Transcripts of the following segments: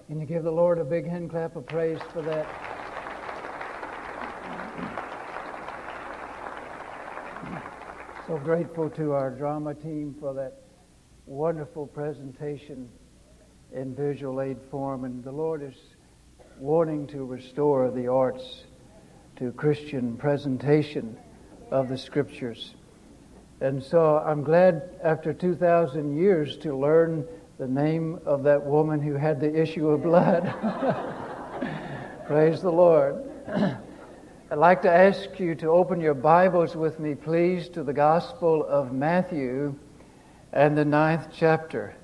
Can you give the Lord a big hand clap of praise for that? So grateful to our drama team for that wonderful presentation in visual aid form. And the Lord is wanting to restore the arts to Christian presentation of the Scriptures. And so I'm glad after 2,000 years to learn the name of that woman who had the issue of blood. Praise the Lord. I'd like to ask you to open your Bibles with me, please, to the Gospel of Matthew and the 9th chapter.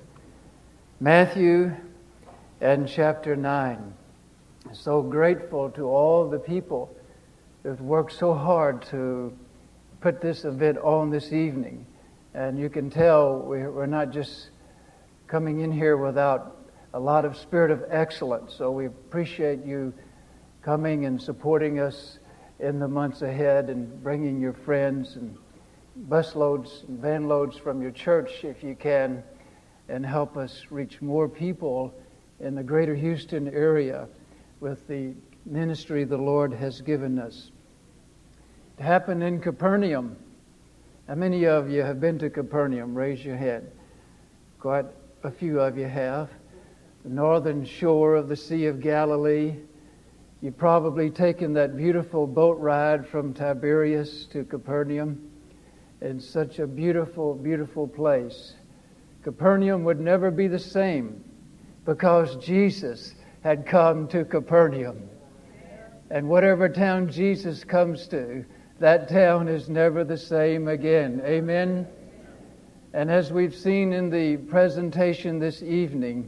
Matthew and chapter 9. So grateful to all the people who've worked so hard to put this event on this evening. And you can tell we're not just coming in here without a lot of spirit of excellence. So we appreciate you coming and supporting us in the months ahead and bringing your friends and bus loads and van loads from your church if you can, and help us reach more people in the greater Houston area with the ministry the Lord has given us. It happened in Capernaum. How many of you have been to Capernaum? Raise your hand. Quite a few of you have. The northern shore of the Sea of Galilee. You've probably taken that beautiful boat ride from Tiberias to Capernaum. It's such a beautiful, beautiful place. Capernaum would never be the same because Jesus had come to Capernaum. And whatever town Jesus comes to, that town is never the same again. Amen? And as we've seen in the presentation this evening,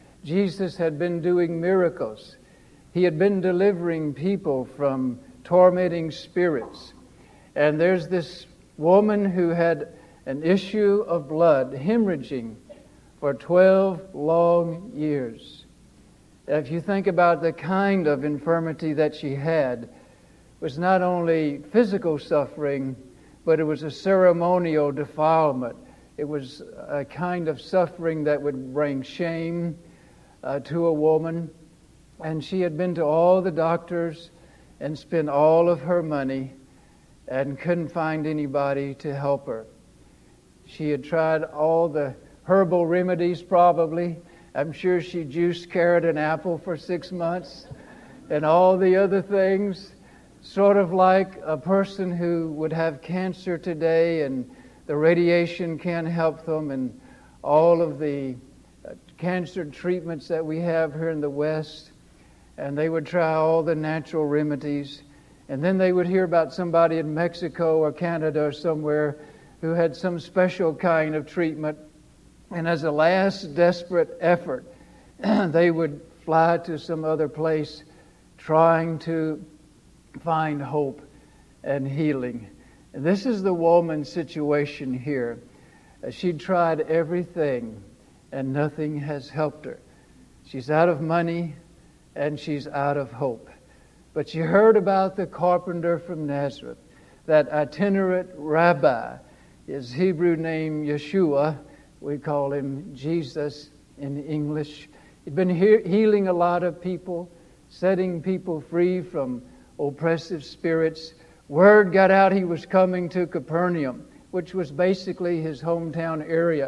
Jesus had been doing miracles. He had been delivering people from tormenting spirits. And there's this woman who had an issue of blood, hemorrhaging, for 12 long years. If you think about the kind of infirmity that she had, it was not only physical suffering, but it was a ceremonial defilement. It was a kind of suffering that would bring shame to a woman. And she had been to all the doctors and spent all of her money and couldn't find anybody to help her. She had tried all the herbal remedies probably. I'm sure she juiced carrot and apple for 6 months and all the other things. Sort of like a person who would have cancer today and the radiation can't help them, and all of the cancer treatments that we have here in the West. And they would try all the natural remedies. And then they would hear about somebody in Mexico or Canada or somewhere who had some special kind of treatment. And as a last desperate effort, they would fly to some other place trying to find hope and healing. And this is the woman's situation here. She tried everything and nothing has helped her. She's out of money and she's out of hope. But she heard about the carpenter from Nazareth, that itinerant rabbi. His Hebrew name Yeshua, we call him Jesus in English. He'd been healing a lot of people, setting people free from oppressive spirits. Word got out he was coming to Capernaum, which was basically his hometown area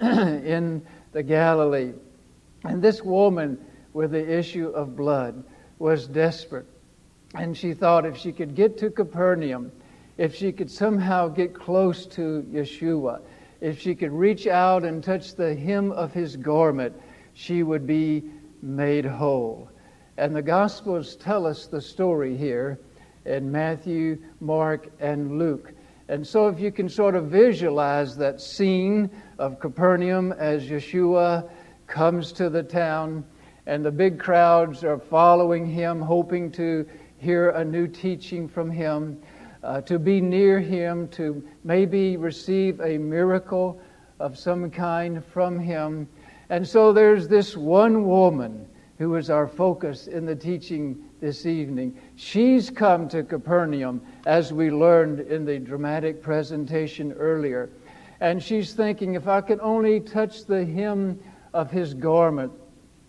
in the Galilee. And this woman with the issue of blood was desperate. And she thought if she could get to Capernaum, if she could somehow get close to Yeshua, if she could reach out and touch the hem of his garment, she would be made whole. And the Gospels tell us the story here in Matthew, Mark, and Luke. And so if you can sort of visualize that scene of Capernaum as Yeshua comes to the town, and the big crowds are following him, hoping to hear a new teaching from him, to be near him, to maybe receive a miracle of some kind from him. And so there's this one woman who is our focus in the teaching this evening. She's come to Capernaum, as we learned in the dramatic presentation earlier. And she's thinking, if I could only touch the hem of his garment,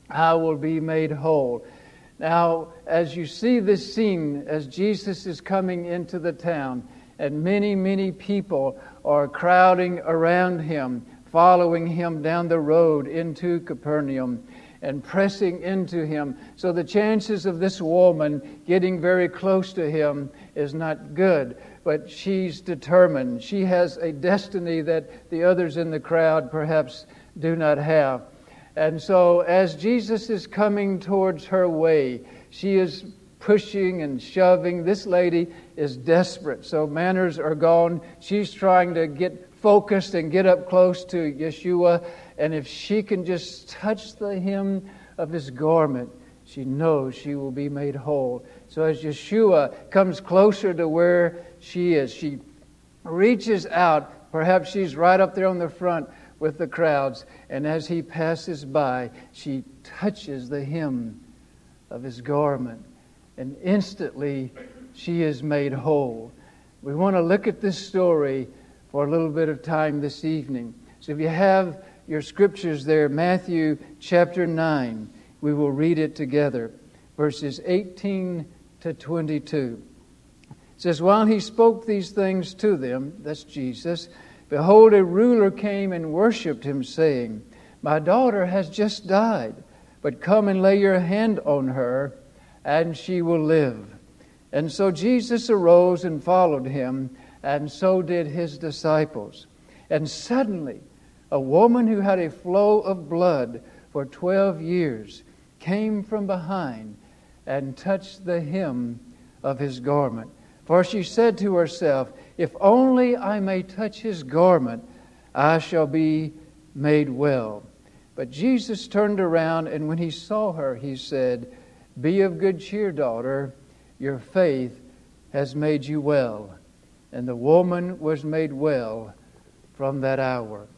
I will be made whole. Now, as you see this scene, as Jesus is coming into the town, and many, many people are crowding around him, following him down the road into Capernaum and pressing into him. So the chances of this woman getting very close to him is not good. But she's determined. She has a destiny that the others in the crowd perhaps do not have. And so as Jesus is coming towards her way, she is pushing and shoving. This lady is desperate. So manners are gone. She's trying to get focused and get up close to Yeshua. And if she can just touch the hem of his garment, she knows she will be made whole. So as Yeshua comes closer to where she is, she reaches out. Perhaps she's right up there on the front with the crowds. And as he passes by, she touches the hem of his garment. And instantly, she is made whole. We want to look at this story for a little bit of time this evening. So if you have your scriptures there, Matthew chapter 9, we will read it together. Verses 18 to 22. It says, while he spoke these things to them, that's Jesus, behold, a ruler came and worshipped him, saying, my daughter has just died, but come and lay your hand on her, and she will live. And so Jesus arose and followed him, and so did his disciples. And suddenly, a woman who had a flow of blood for 12 years came from behind and touched the hem of his garment. For she said to herself, if only I may touch his garment, I shall be made well. But Jesus turned around, and when he saw her, he said, be of good cheer, daughter, your faith has made you well. And the woman was made well from that hour.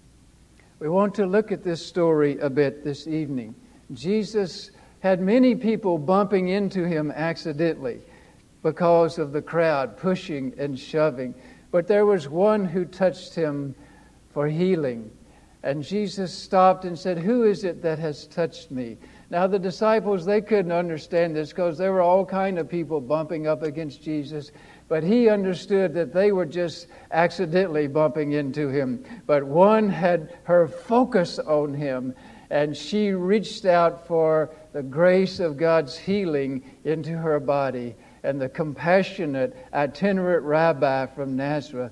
We want to look at this story a bit this evening. Jesus had many people bumping into him accidentally because of the crowd pushing and shoving. But there was one who touched him for healing. And Jesus stopped and said, who is it that has touched me? Now the disciples, they couldn't understand this because there were all kind of people bumping up against Jesus. But he understood that they were just accidentally bumping into him. But one had her focus on him, and she reached out for the grace of God's healing into her body. And the compassionate itinerant rabbi from Nazareth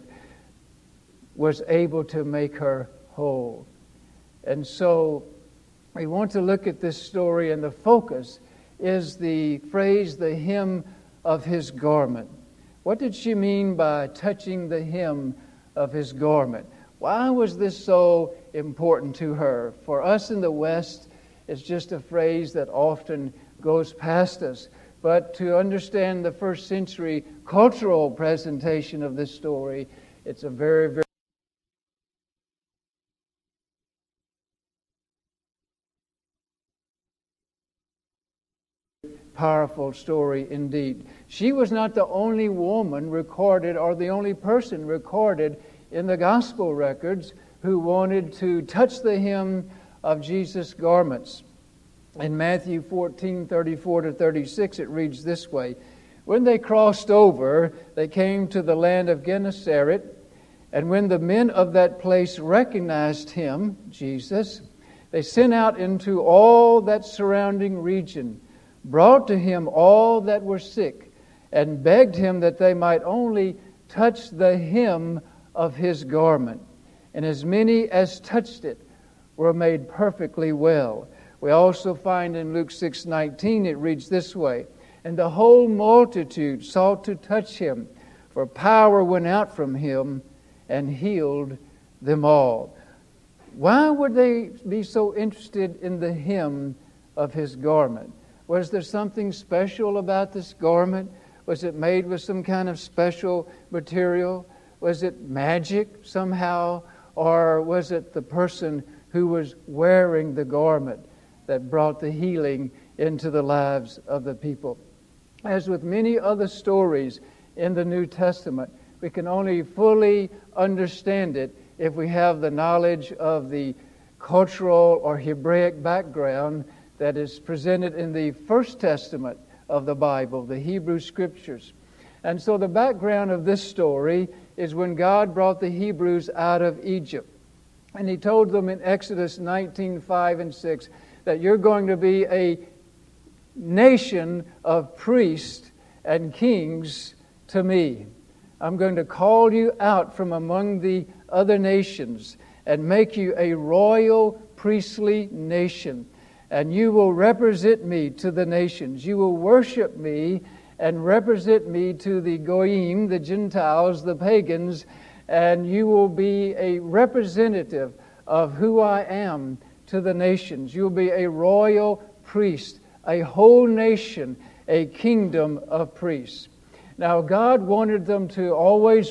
was able to make her whole. And so we want to look at this story, and the focus is the phrase, the hem of his garment. What did she mean by touching the hem of his garment? Why was this so important to her? For us in the West, it's just a phrase that often goes past us. But to understand the first century cultural presentation of this story, it's a very, very powerful story indeed. She was not the only woman recorded or the only person recorded in the gospel records who wanted to touch the hem of Jesus' garments. In Matthew 14:34-36, it reads this way. When they crossed over, they came to the land of Gennesaret, and when the men of that place recognized him, Jesus, they sent out into all that surrounding region, brought to him all that were sick, and begged him that they might only touch the hem of his garment. And as many as touched it were made perfectly well. We also find in Luke 6:19, it reads this way, and the whole multitude sought to touch him, for power went out from him and healed them all. Why would they be so interested in the hem of his garment? Was there something special about this garment? Was it made with some kind of special material? Was it magic somehow? Or was it the person who was wearing the garment that brought the healing into the lives of the people? As with many other stories in the New Testament, we can only fully understand it if we have the knowledge of the cultural or Hebraic background that is presented in the First Testament of the Bible, the Hebrew Scriptures. And so the background of this story is when God brought the Hebrews out of Egypt. And He told them in Exodus 19:5 and 6 that you're going to be a nation of priests and kings to me. I'm going to call you out from among the other nations and make you a royal priestly nation. And you will represent me to the nations. You will worship me and represent me to the Goyim, the Gentiles, the pagans, and you will be a representative of who I am to the nations. You'll be a royal priest, a whole nation, a kingdom of priests. Now, God wanted them to always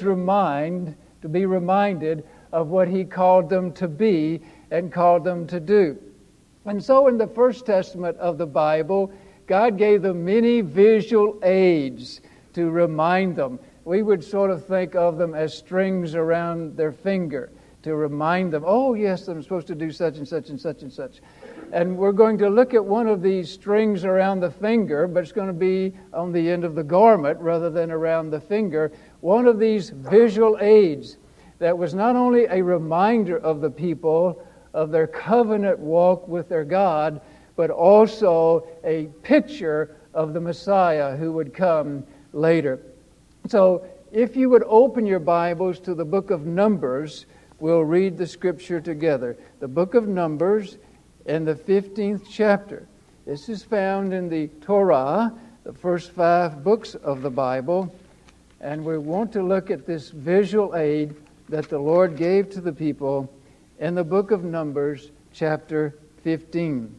be reminded of what He called them to be and called them to do. And so in the First Testament of the Bible, God gave them many visual aids to remind them. We would sort of think of them as strings around their finger to remind them, oh yes, I'm supposed to do such and such and such and such. And we're going to look at one of these strings around the finger, but it's going to be on the end of the garment rather than around the finger. One of these visual aids that was not only a reminder of the people of their covenant walk with their God, but also a picture of the Messiah who would come later. So if you would open your Bibles to the book of Numbers, we'll read the scripture together. The book of Numbers in the 15th chapter. This is found in the Torah, the first 5 books of the Bible. And we want to look at this visual aid that the Lord gave to the people in the book of Numbers, chapter 15.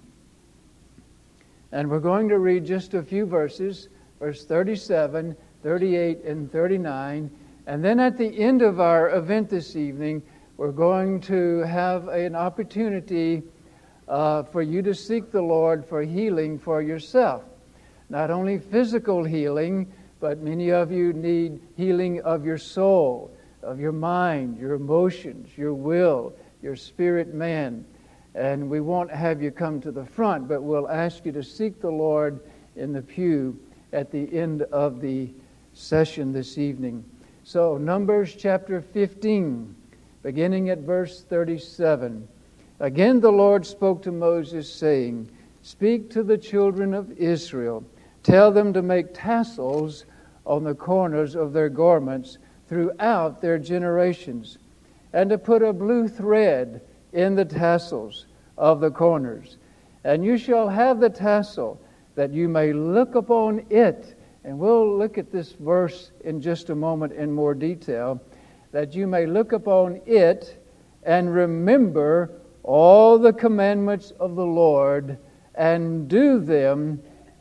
And we're going to read just a few verses, verse 37, 38, and 39. And then at the end of our event this evening, we're going to have an opportunity for you to seek the Lord for healing for yourself. Not only physical healing, but many of you need healing of your soul, of your mind, your emotions, your will, your spirit man. And we won't have you come to the front, but we'll ask you to seek the Lord in the pew at the end of the session this evening. So, Numbers chapter 15, beginning at verse 37. Again the Lord spoke to Moses, saying, Speak to the children of Israel. Tell them to make tassels on the corners of their garments throughout their generations, and to put a blue thread in the tassels of the corners. And you shall have the tassel, that you may look upon it. And we'll look at this verse in just a moment in more detail. That you may look upon it and remember all the commandments of the Lord and do them,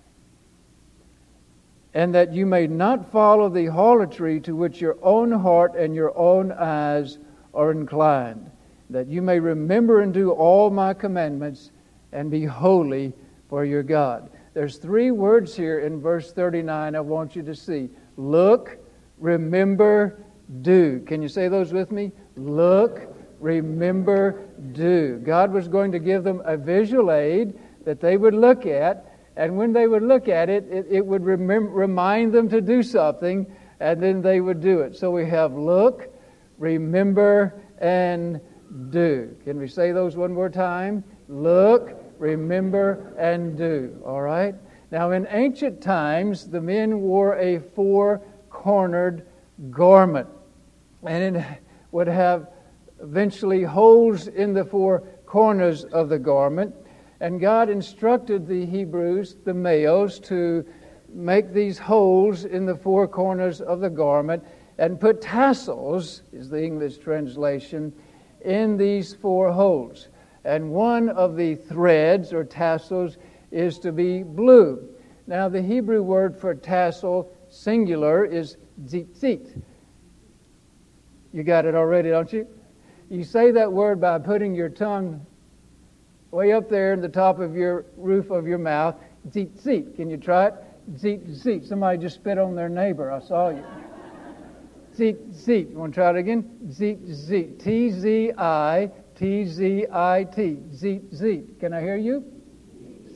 and that you may not follow the harlotry to which your own heart and your own eyes are inclined, that you may remember and do all my commandments and be holy for your God. There's 3 words here in verse 39 I want you to see. Look, remember, do. Can you say those with me? Look, remember, do. God was going to give them a visual aid that they would look at, and when they would look at it, it would remind them to do something, and then they would do it. So we have look, remember, and do. Can we say those one more time? Look, remember, and do. All right? Now, in ancient times, the men wore a 4-cornered garment, and it would have eventually holes in the 4 corners of the garment. And God instructed the Hebrews, the males, to make these holes in the 4 corners of the garment and put tassels, is the English translation, in these 4 holes. And one of the threads or tassels is to be blue. Now, the Hebrew word for tassel, singular, is tzitzit. You got it already, don't you? You say that word by putting your tongue way up there in the top of your roof of your mouth. Tzitzit. Can you try it? Tzitzit. Somebody just spit on their neighbor. I saw you. Tzitzit. You want to try it again? Tzitzit. T-Z-I-T-Z-I-T. Tzitzit. Can I hear you?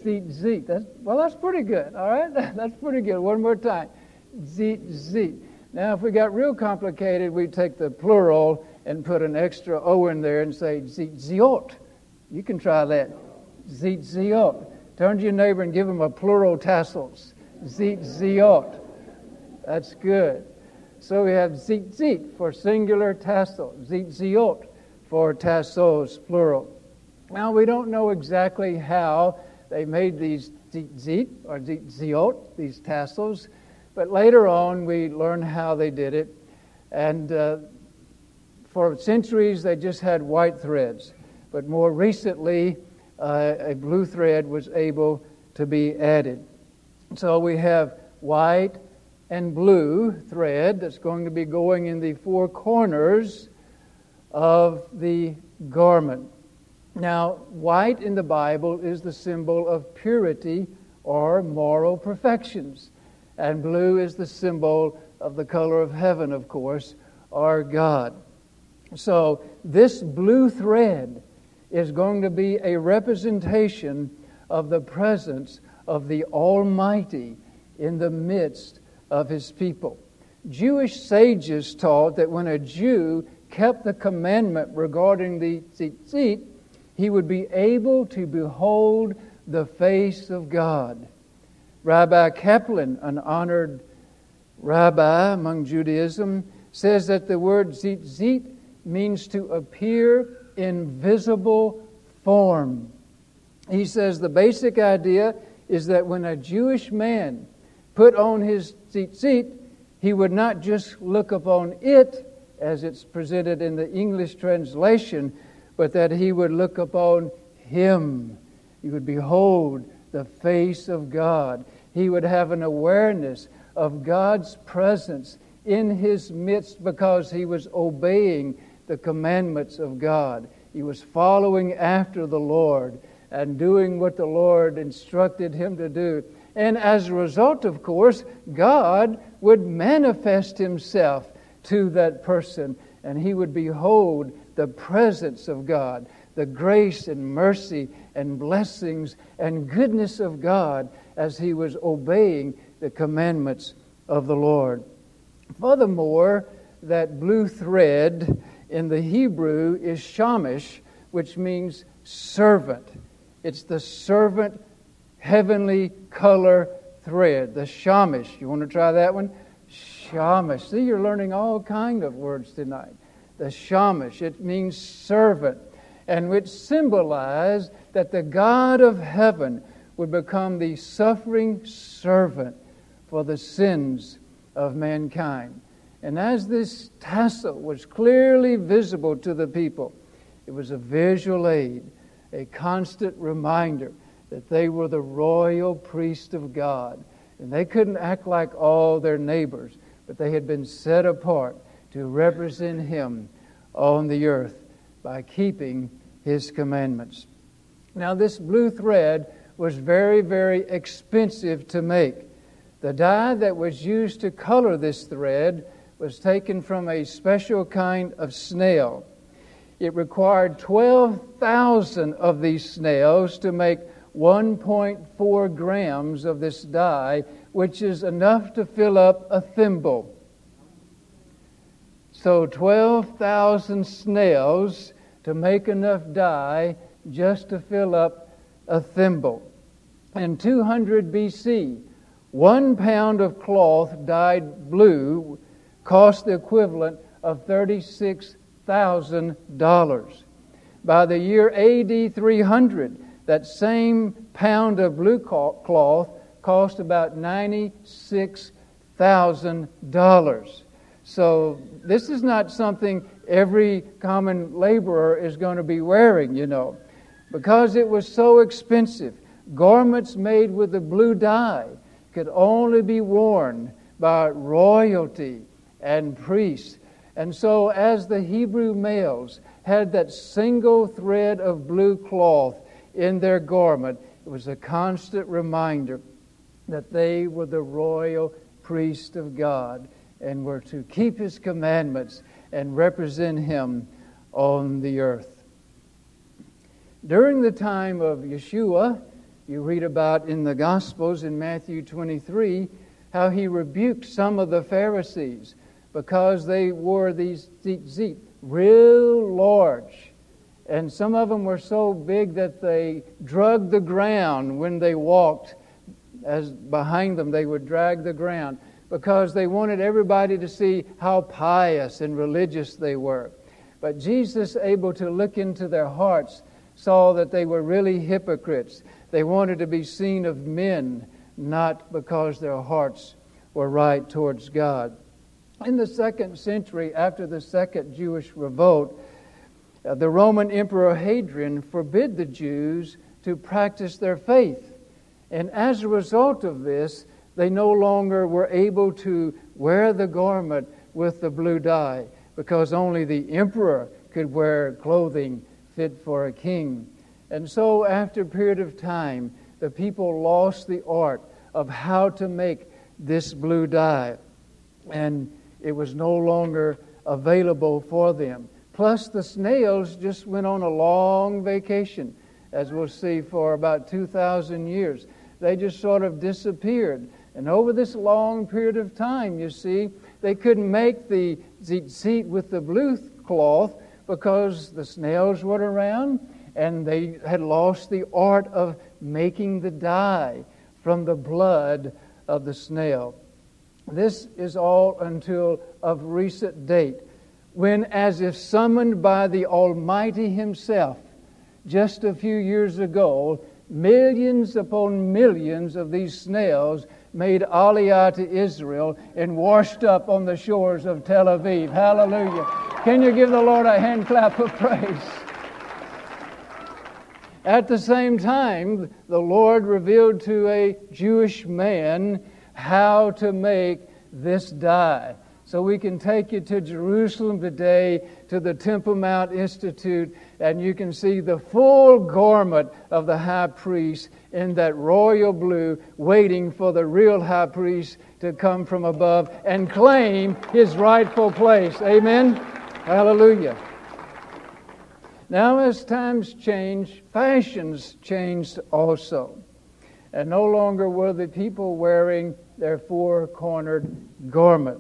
Zit. That's pretty good, all right? That's pretty good. One more time. Zit. Now, if we got real complicated, we'd take the plural and put an extra O in there and say Ziot. You can try that. Ziot. Turn to your neighbor and give him a plural tassels. Ziot. That's good. So we have zit for singular tassel. Ziot for tassels, plural. Now, we don't know exactly how they made these zit or ziot, these tassels, but later on we learn how they did it. And for centuries they just had white threads, but more recently a blue thread was able to be added. So we have white and blue thread that's going to be going in the four corners of the garment. Now, white in the Bible is the symbol of purity or moral perfections. And blue is the symbol of the color of heaven, of course, or God. So this blue thread is going to be a representation of the presence of the Almighty in the midst of His people. Jewish sages taught that when a Jew kept the commandment regarding the tzitzit, he would be able to behold the face of God. Rabbi Kaplan, an honored rabbi among Judaism, says that the word tzitzit means to appear in visible form. He says the basic idea is that when a Jewish man put on his tzitzit, he would not just look upon it as it's presented in the English translation, but that he would look upon Him. He would behold the face of God. He would have an awareness of God's presence in his midst because he was obeying the commandments of God. He was following after the Lord and doing what the Lord instructed him to do. And as a result, of course, God would manifest Himself to that person, and he would behold the presence of God, the grace and mercy and blessings and goodness of God as he was obeying the commandments of the Lord. Furthermore, that blue thread in the Hebrew is shamash, which means servant. It's the servant heavenly color thread, the shamash. You want to try that one? Shamash. See, you're learning all kind of words tonight. The shamash, it means servant, and which symbolized that the God of heaven would become the suffering servant for the sins of mankind. And as this tassel was clearly visible to the people, it was a visual aid, a constant reminder that they were the royal priest of God. And they couldn't act like all their neighbors, but they had been set apart to represent Him on the earth by keeping His commandments. Now, this blue thread was very, very expensive to make. The dye that was used to color this thread was taken from a special kind of snail. It required 12,000 of these snails to make 1.4 grams of this dye, which is enough to fill up a thimble. So 12,000 snails to make enough dye just to fill up a thimble. In 200 BC, 1 pound of cloth dyed blue cost the equivalent of $36,000. By the year AD 300, that same pound of blue cloth cost about $96,000. So this is not something every common laborer is going to be wearing, you know. Because it was so expensive, garments made with the blue dye could only be worn by royalty and priests. And so as the Hebrew males had that single thread of blue cloth in their garment, it was a constant reminder that they were the royal priest of God and were to keep His commandments and represent Him on the earth. During the time of Yeshua, You read about in the Gospels in Matthew 23 how he rebuked some of the Pharisees because they wore these tzitzit, real large. And some of them were so big that they dragged the ground when they walked. As behind them, they would drag the ground because they wanted everybody to see how pious and religious they were. But Jesus, able to look into their hearts, saw that they were really hypocrites. They wanted to be seen of men, not because their hearts were right towards God. In the 2nd century, after the Second Jewish Revolt, the Roman Emperor Hadrian forbid the Jews to practice their faith. And as a result of this, they no longer were able to wear the garment with the blue dye, because only the emperor could wear clothing fit for a king. And so after a period of time, the people lost the art of how to make this blue dye, and it was no longer available for them. Plus, the snails just went on a long vacation, as we'll see, for about 2,000 years. They just sort of disappeared. And over this long period of time, you see, they couldn't make the tzitzit with the blue cloth because the snails were around, and they had lost the art of making the dye from the blood of the snail. This is all until of recent date, when, as if summoned by the Almighty Himself, just a few years ago, millions upon millions of these snails made aliyah to Israel and washed up on the shores of Tel Aviv. Hallelujah. Can you give the Lord a hand clap of praise? At the same time, the Lord revealed to a Jewish man how to make this dye. So we can take you to Jerusalem today, to the Temple Mount Institute, and you can see the full garment of the high priest in that royal blue, waiting for the real high priest to come from above and claim his rightful place. Amen? Hallelujah. Now, as times change, fashions changed also. And no longer were the people wearing their four-cornered garment.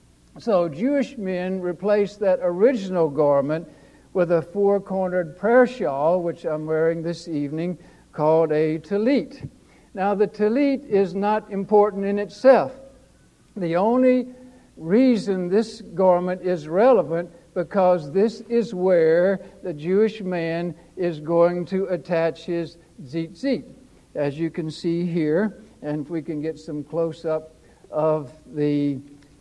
So Jewish men replaced that original garment with a four-cornered prayer shawl, which I'm wearing this evening, called a tallit. Now, the tallit is not important in itself. The only reason this garment is relevant because this is where the Jewish man is going to attach his tzitzit. As you can see here, and if we can get some close-up of the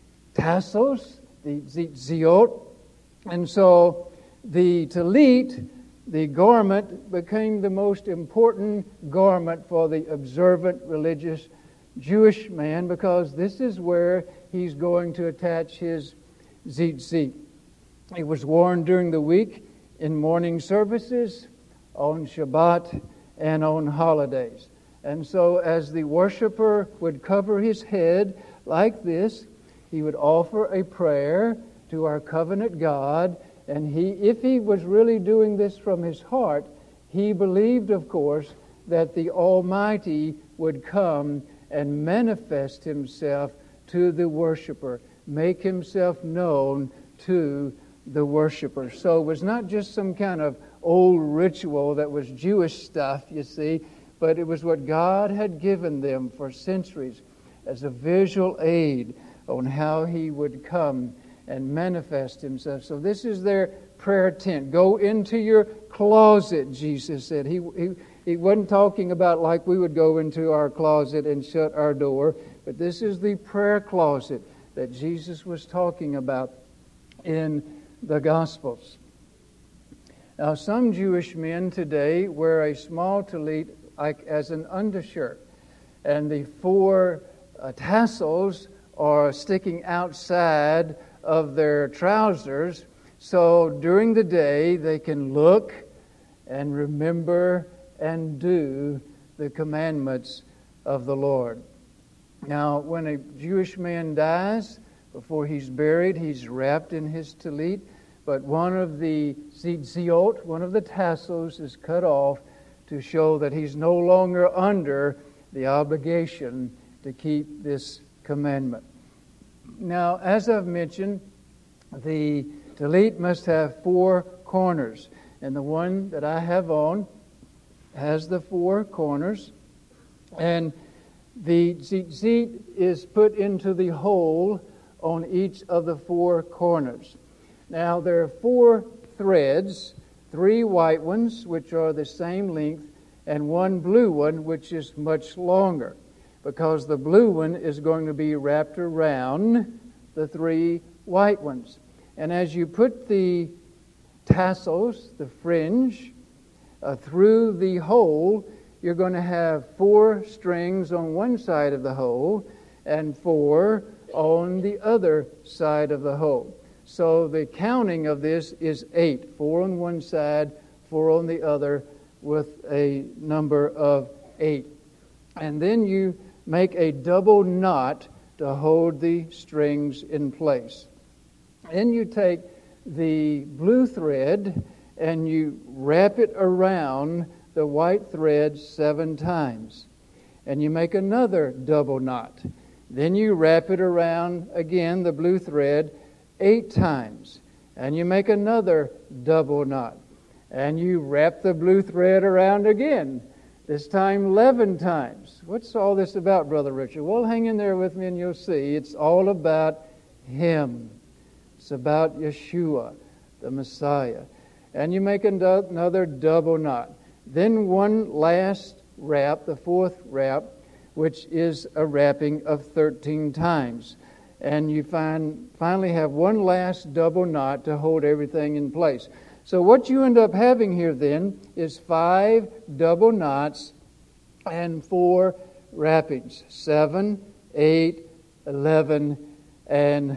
tassels, the tzitziot. And so the tallit, the garment, became the most important garment for the observant religious Jewish man, because this is where he's going to attach his tzitzit. It was worn during the week in morning services, on Shabbat, and on holidays. And so as the worshiper would cover his head like this, he would offer a prayer to our covenant God, and if he was really doing this from his heart, he believed, of course, that the Almighty would come and manifest Himself to the worshiper, make Himself known to the worshiper. So it was not just some kind of old ritual that was Jewish stuff, you see, but it was what God had given them for centuries as a visual aid on how He would come and manifest Himself. So this is their prayer tent. Go into your closet, Jesus said. He wasn't talking about like we would go into our closet and shut our door, but this is the prayer closet that Jesus was talking about in the Gospels. Now, some Jewish men today wear a small tallit like as an undershirt, and the four tassels are sticking outside of their trousers, so during the day they can look and remember and do the commandments of the Lord. Now, when a Jewish man dies, before he's buried, he's wrapped in his tallit, but one of the tzitziot, one of the tassels, is cut off to show that he's no longer under the obligation to keep this commandment. Now, as I've mentioned, the tallit must have 4 corners, and the one that I have on has the 4 corners, and the tzitzit is put into the hole on each of the 4 corners. Now, there are 4 threads, 3 white ones, which are the same length, and 1 blue one, which is much longer, because the blue one is going to be wrapped around the 3 white ones. And as you put the tassels, the fringe, through the hole, you're going to have 4 strings on one side of the hole and 4 on the other side of the hole. So the counting of this is 8, 4 on one side, 4 on the other, with a number of 8. And then you make a double knot to hold the strings in place. Then you take the blue thread and you wrap it around the white thread 7 times. And you make another double knot. Then you wrap it around again, the blue thread, 8 times. And you make another double knot. And you wrap the blue thread around again, this time 11 times. What's all this about, Brother Richard? Well, hang in there with me and you'll see. It's all about Him. It's about Yeshua, the Messiah. And you make another double knot. Then one last wrap, the 4th wrap, which is a wrapping of 13 times. And you finally have one last double knot to hold everything in place. So what you end up having here then is 5 double knots and 4 wrappings. 7, 8, 11, and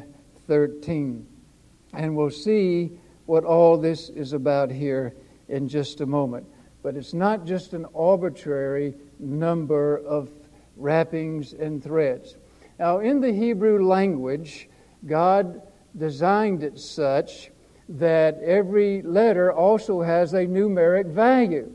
13. And we'll see what all this is about here in just a moment. But it's not just an arbitrary number of wrappings and threads. Now, in the Hebrew language, God designed it such that every letter also has a numeric value.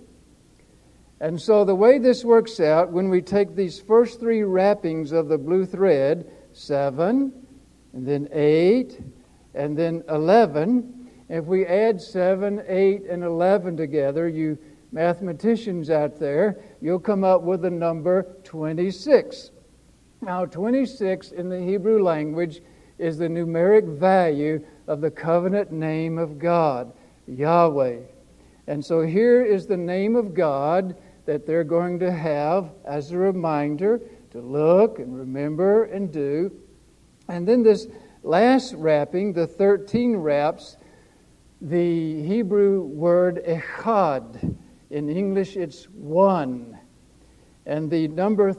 And so the way this works out, when we take these first 3 wrappings of the blue thread, 7, and then 8, and then 11, if we add 7, 8, and 11 together, you mathematicians out there, you'll come up with the number 26. Now, 26 in the Hebrew language is the numeric value of the covenant name of God, Yahweh. And so here is the name of God that they're going to have as a reminder to look and remember and do. And then this last wrapping, the 13 wraps, the Hebrew word echad. In English, it's 1. And the number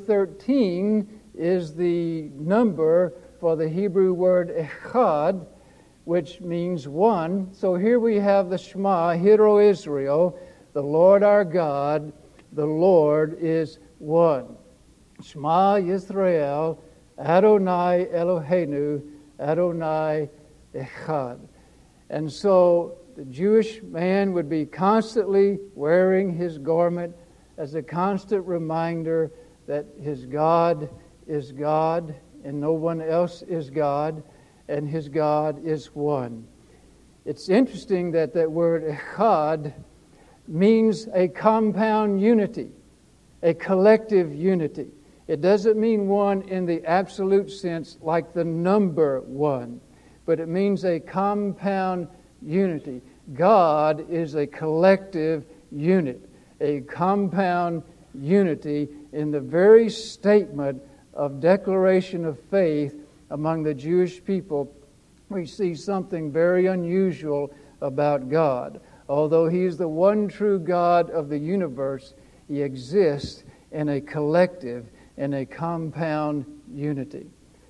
13 is the number for the Hebrew word echad, which means 1. So here we have the Shema, Hear, O Israel, the Lord our God, the Lord is one. Shema Yisrael, Adonai Eloheinu, Adonai Echad. And so the Jewish man would be constantly wearing his garment as a constant reminder that his God is God and no one else is God, and his God is one. It's interesting that that word echad means a compound unity, a collective unity. It doesn't mean one in the absolute sense like the number 1, but it means a compound unity. God is a collective unit, a compound unity in the very statement of declaration of faith among the Jewish people. We see something very unusual about God. Although He is the one true God of the universe, He exists in a collective, in a compound unity.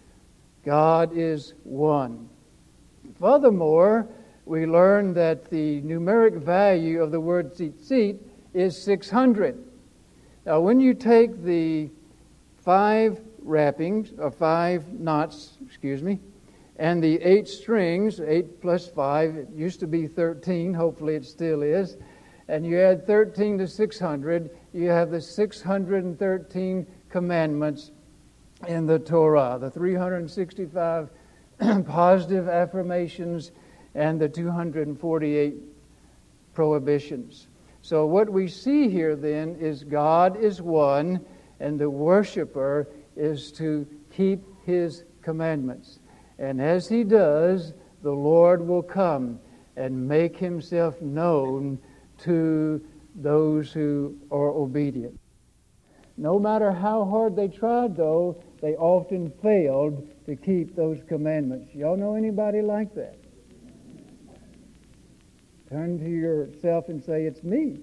God is one. Furthermore, we learn that the numeric value of the word tzitzit is 600. Now, when you take the 5 wrappings, or 5 knots, and the 8 strings, 8 plus 5, it used to be 13, hopefully it still is, and you add 13 to 600, you have the 613 commandments in the Torah, the 365 positive affirmations and the 248 prohibitions. So what we see here then is God is one, and the worshiper is to keep His commandments. And as he does, the Lord will come and make Himself known to those who are obedient. No matter how hard they tried, though, they often failed to keep those commandments. Y'all know anybody like that? Turn to yourself and say, it's me.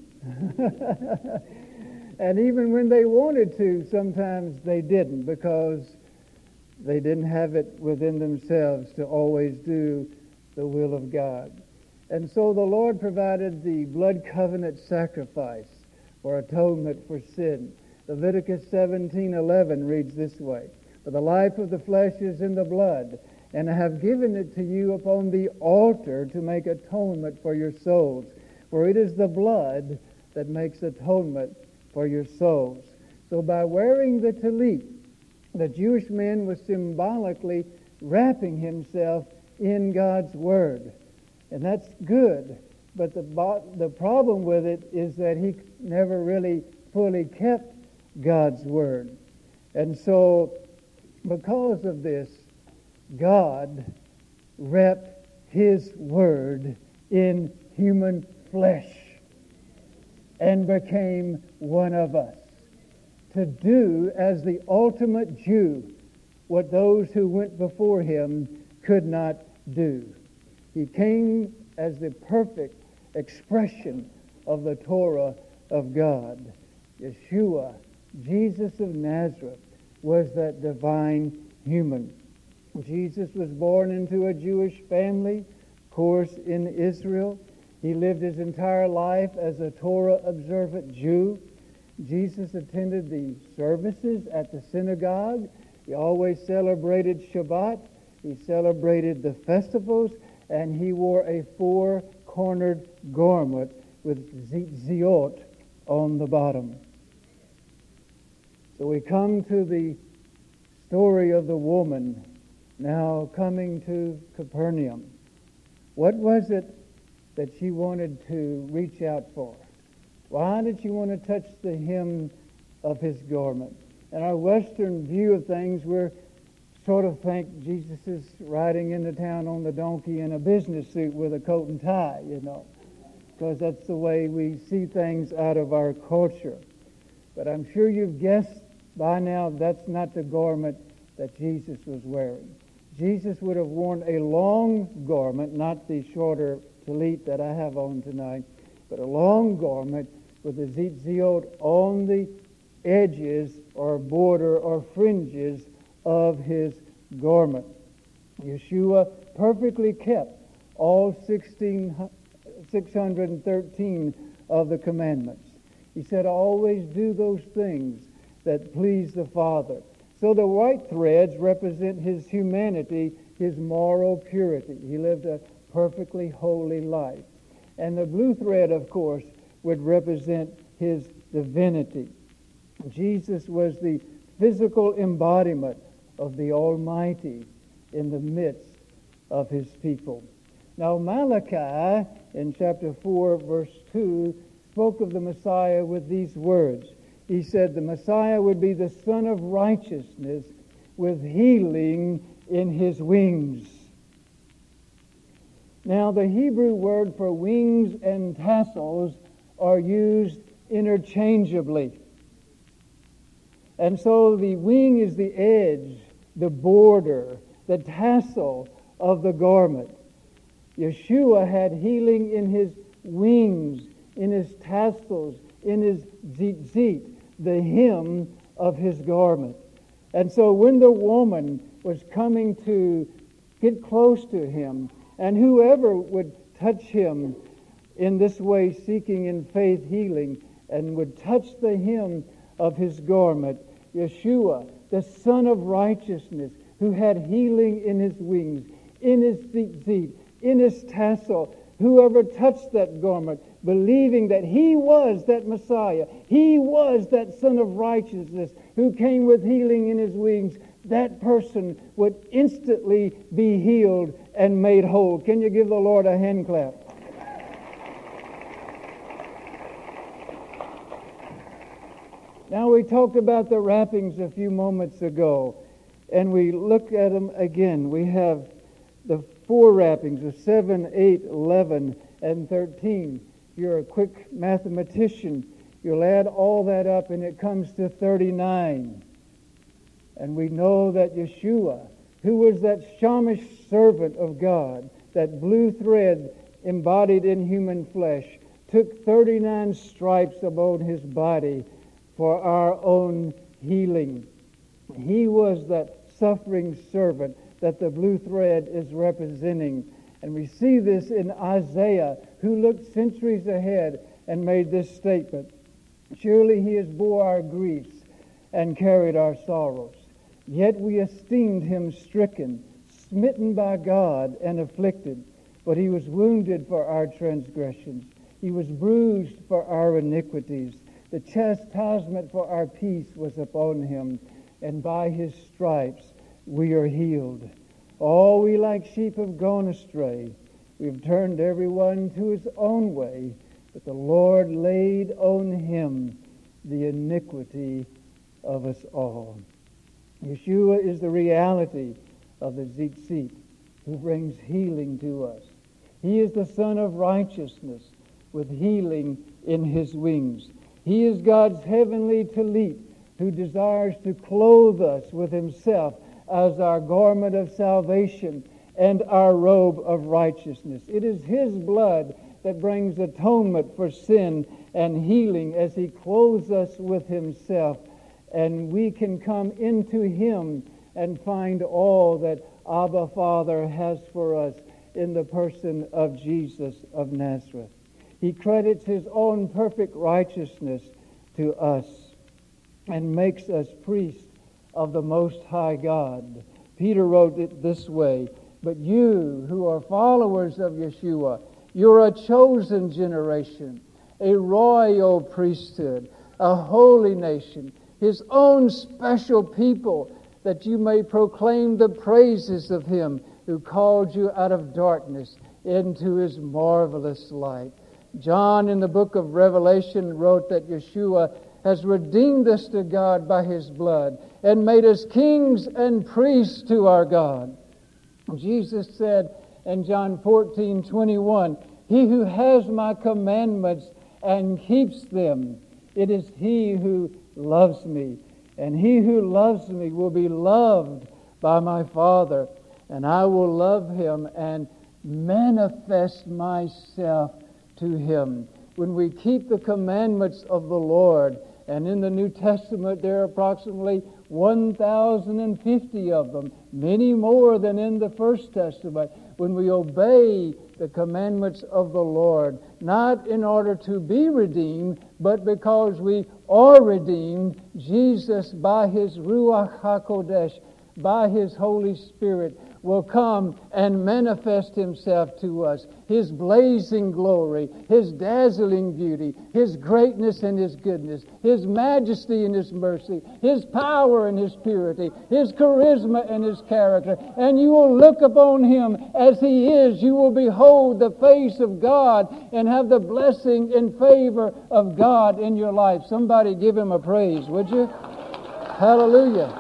And even when they wanted to, sometimes they didn't, because they didn't have it within themselves to always do the will of God. And so the Lord provided the blood covenant sacrifice for atonement for sin. Leviticus 17:11 reads this way, "For the life of the flesh is in the blood, and I have given it to you upon the altar to make atonement for your souls. For it is the blood that makes atonement for your souls." So by wearing the tallit, the Jewish man was symbolically wrapping himself in God's Word. And that's good. But the problem with it is that he never really fully kept God's Word. And so, because of this, God wrapped His Word in human flesh and became one of us, to do as the ultimate Jew what those who went before Him could not do. He came as the perfect expression of the Torah of God. Yeshua, Jesus of Nazareth, was that divine human. Jesus was born into a Jewish family, of course, in Israel. He lived his entire life as a Torah-observant Jew. Jesus attended the services at the synagogue. He always celebrated Shabbat. He celebrated the festivals, and he wore a four-cornered garment with ziot on the bottom. So we come to the story of the woman now coming to Capernaum. What was it that she wanted to reach out for? Why did she want to touch the hem of His garment? In our Western view of things, we're sort of think Jesus is riding into town on the donkey in a business suit with a coat and tie, because that's the way we see things out of our culture. But I'm sure you've guessed by now that's not the garment that Jesus was wearing. Jesus would have worn a long garment, not the shorter tallit that I have on tonight, but a long garment with the ziot on the edges or border or fringes of his garment. Yeshua perfectly kept all 613 of the commandments. He said, always do those things that please the Father. So the white threads represent his humanity, his moral purity. He lived a perfectly holy life. And the blue thread, of course, would represent his divinity. Jesus was the physical embodiment of the Almighty in the midst of His people. Now Malachi, in chapter 4, verse 2, spoke of the Messiah with these words. He said the Messiah would be the Son of Righteousness with healing in His wings. Now the Hebrew word for wings and tassels are used interchangeably. And so the wing is the edge, the border, the tassel of the garment. Yeshua had healing in His wings, in His tassels, in His zitzit, the hem of His garment. And so when the woman was coming to get close to Him, and whoever would touch Him in this way, seeking in faith healing, and would touch the hem of His garment, Yeshua, the Son of Righteousness, who had healing in His wings, in His zitzit, in His tassel, whoever touched that garment believing that He was that Messiah, He was that Son of Righteousness who came with healing in His wings, that person would instantly be healed and made whole. Can you give the Lord a hand clap? Now, we talked about the wrappings a few moments ago, and we look at them again. We have the 4 wrappings of 7, 8, 11, and 13. If you're a quick mathematician, you'll add all that up, and it comes to 39. And we know that Yeshua, who was that Shamish servant of God, that blue thread embodied in human flesh, took 39 stripes upon His body for our own healing. He was that suffering servant that the blue thread is representing. And we see this in Isaiah, who looked centuries ahead and made this statement: "Surely He has bore our griefs and carried our sorrows. Yet we esteemed Him stricken, smitten by God, and afflicted. But He was wounded for our transgressions. He was bruised for our iniquities. The chastisement for our peace was upon Him, and by His stripes we are healed. All we like sheep have gone astray. We have turned everyone to his own way, but the Lord laid on Him the iniquity of us all." Yeshua is the reality of the Tzitzit, who brings healing to us. He is the Son of Righteousness with healing in His wings. He is God's heavenly Talit, who desires to clothe us with Himself as our garment of salvation and our robe of righteousness. It is His blood that brings atonement for sin and healing as He clothes us with Himself, and we can come into Him and find all that Abba Father has for us in the person of Jesus of Nazareth. He credits His own perfect righteousness to us and makes us priests of the Most High God. Peter wrote it this way: "But you who are followers of Yeshua, you're a chosen generation, a royal priesthood, a holy nation, His own special people, that you may proclaim the praises of Him who called you out of darkness into His marvelous light." John in the book of Revelation wrote that Yeshua has redeemed us to God by His blood and made us kings and priests to our God. Jesus said in John 14:21, "He who has my commandments and keeps them, it is he who loves me. And he who loves me will be loved by my Father, and I will love him and manifest myself to him." When we keep the commandments of the Lord, and in the New Testament there are approximately 1,050 of them, many more than in the First Testament. When we obey the commandments of the Lord, not in order to be redeemed, but because we are redeemed, Jesus, by His Ruach HaKodesh, by His Holy Spirit, will come and manifest Himself to us. His blazing glory, His dazzling beauty, His greatness and His goodness, His majesty and His mercy, His power and His purity, His charisma and His character. And you will look upon Him as He is. You will behold the face of God and have the blessing and favor of God in your life. Somebody give Him a praise, would you? Hallelujah.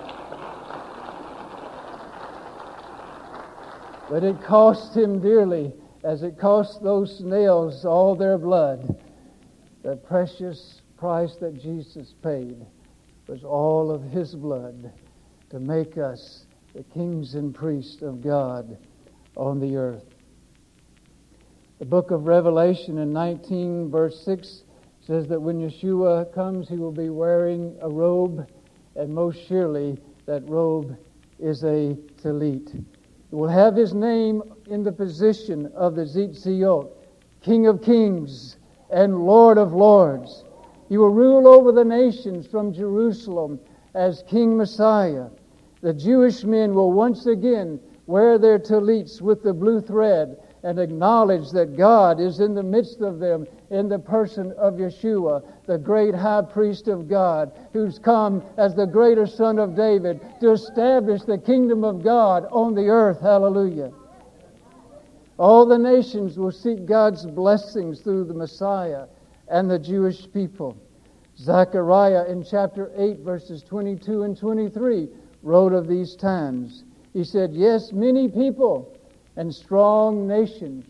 But it cost Him dearly, as it cost those snails all their blood. The precious price that Jesus paid was all of His blood to make us the kings and priests of God on the earth. The book of Revelation in 19 verse 6 says that when Yeshua comes, He will be wearing a robe, and most surely that robe is a talit. He will have His name in the position of the Tzitziot, King of Kings and Lord of Lords. He will rule over the nations from Jerusalem as King Messiah. The Jewish men will once again wear their talits with the blue thread and acknowledge that God is in the midst of them in the person of Yeshua, the great high priest of God, who's come as the greater son of David to establish the kingdom of God on the earth. Hallelujah. All the nations will seek God's blessings through the Messiah and the Jewish people. Zechariah in chapter 8 verses 22 and 23 wrote of these times. He said, yes, many people and strong nations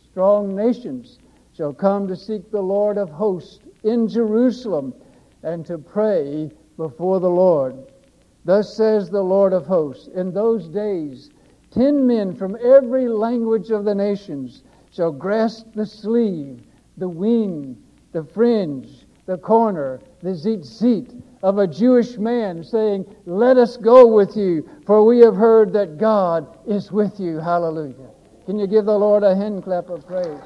shall come to seek the Lord of hosts in Jerusalem and to pray before the Lord. Thus says the Lord of hosts, in those days 10 men from every language of the nations shall grasp the sleeve, the wing, the fringe, the corner, the tzitzit of a Jewish man, saying, let us go with you, for we have heard that God is with you. Hallelujah. Can you give the Lord a hand clap of praise?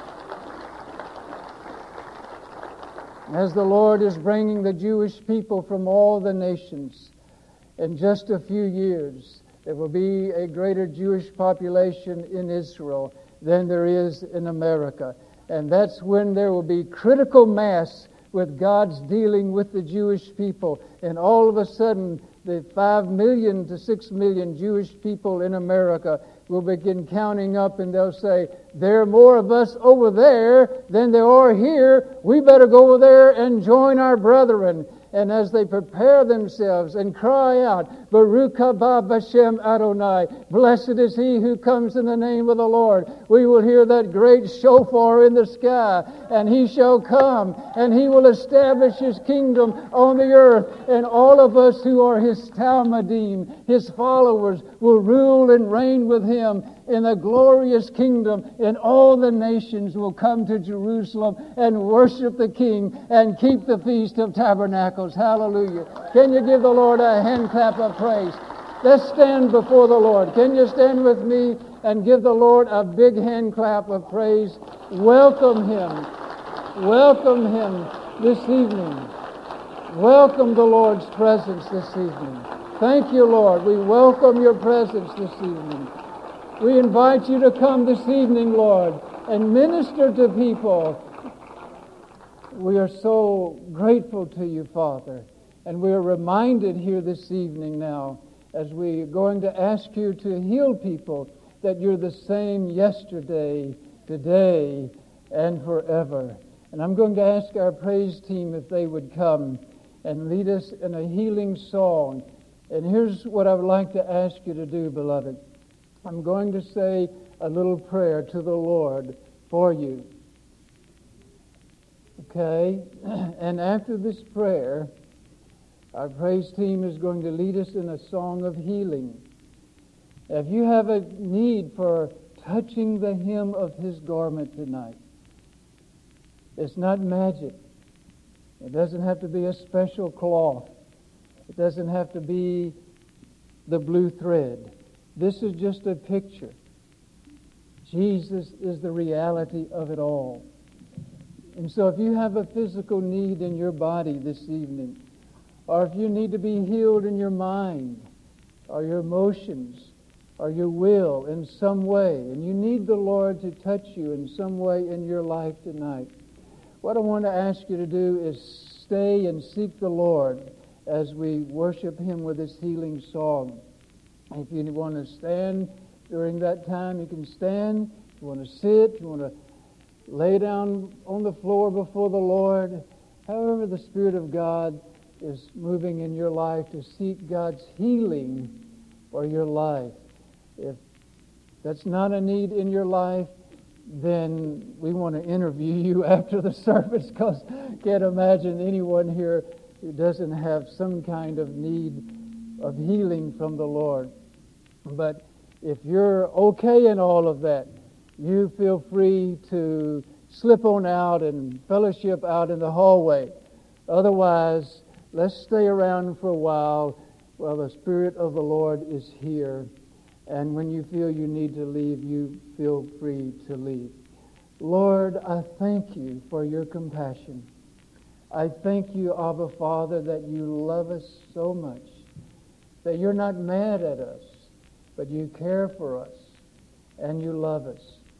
As the Lord is bringing the Jewish people from all the nations, in just a few years, there will be a greater Jewish population in Israel than there is in America. And that's when there will be critical mass with God's dealing with the Jewish people. And all of a sudden, the 5 million to 6 million Jewish people in America will begin counting up, and they'll say, there are more of us over there than there are here. We better go over there and join our brethren. And as they prepare themselves and cry out, Baruch haba b'Shem Adonai, blessed is he who comes in the name of the Lord, we will hear that great shofar in the sky, and he shall come, and he will establish his kingdom on the earth, and all of us who are his Talmudim, his followers, will rule and reign with him in a glorious kingdom, and all the nations will come to Jerusalem and worship the King and keep the Feast of Tabernacles. Hallelujah. Can you give the Lord a hand clap of praise? Let's stand before the Lord. Can you stand with me and give the Lord a big hand clap of praise? Welcome him. Welcome him this evening. Welcome the Lord's presence this evening. Thank you, Lord. We welcome your presence this evening. We invite you to come this evening, Lord, and minister to people. We are so grateful to you, Father, and we are reminded here this evening now, as we are going to ask you to heal people, that you're the same yesterday, today, and forever. And I'm going to ask our praise team if they would come and lead us in a healing song. And here's what I would like to ask you to do, beloved. I'm going to say a little prayer to the Lord for you. Okay? And after this prayer, our praise team is going to lead us in a song of healing. If you have a need for touching the hem of his garment tonight, it's not magic. It doesn't have to be a special cloth. It doesn't have to be the blue thread. This is just a picture. Jesus is the reality of it all. And so if you have a physical need in your body this evening, or if you need to be healed in your mind, or your emotions, or your will in some way, and you need the Lord to touch you in some way in your life tonight, what I want to ask you to do is stay and seek the Lord as we worship him with this healing song. If you want to stand during that time, you can stand. If you want to sit, if you want to lay down on the floor before the Lord, however the Spirit of God is moving in your life to seek God's healing for your life. If that's not a need in your life, then we want to interview you after the service, because I can't imagine anyone here who doesn't have some kind of need of healing from the Lord. But if you're okay in all of that, you feel free to slip on out and fellowship out in the hallway. Otherwise, let's stay around for a while the Spirit of the Lord is here. And when you feel you need to leave, you feel free to leave. Lord, I thank you for your compassion. I thank you, Abba Father, that you love us so much, that you're not mad at us, but you care for us and you love us.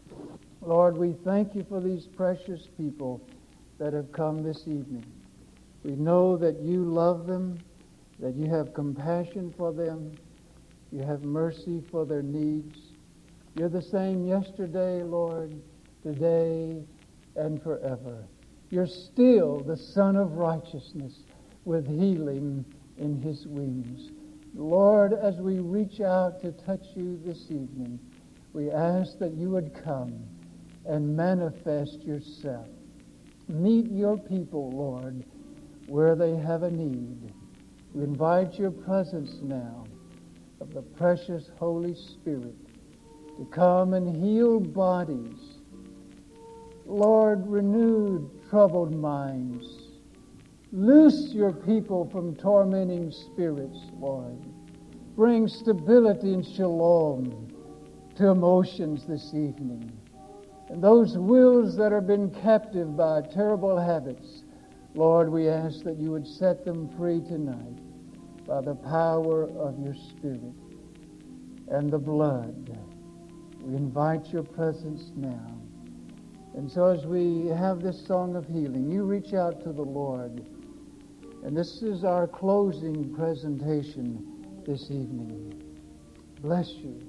Lord, we thank you for these precious people that have come this evening. We know that you love them, that you have compassion for them, you have mercy for their needs. You're the same yesterday, Lord, today, and forever. You're still the Son of Righteousness with healing in his wings. Lord, as we reach out to touch you this evening, we ask that you would come and manifest yourself. Meet your people, Lord, where they have a need. We invite your presence now of the precious Holy Spirit to come and heal bodies. Lord, renew troubled minds. Loose your people from tormenting spirits, Lord. Bring stability and shalom to emotions this evening. And those wills that have been captive by terrible habits, Lord, we ask that you would set them free tonight by the power of your Spirit and the blood. We invite your presence now. And so as we have this song of healing, you reach out to the Lord. And this is our closing presentation this evening. Bless you.